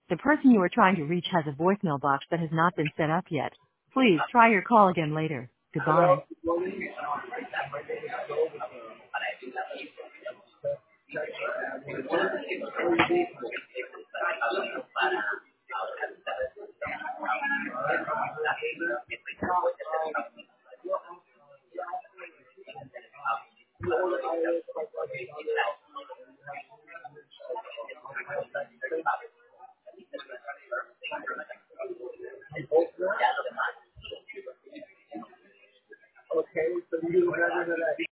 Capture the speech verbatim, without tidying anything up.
The person you are trying to reach has a voicemail box that has not been set up yet. Please try your call again later. Goodbye.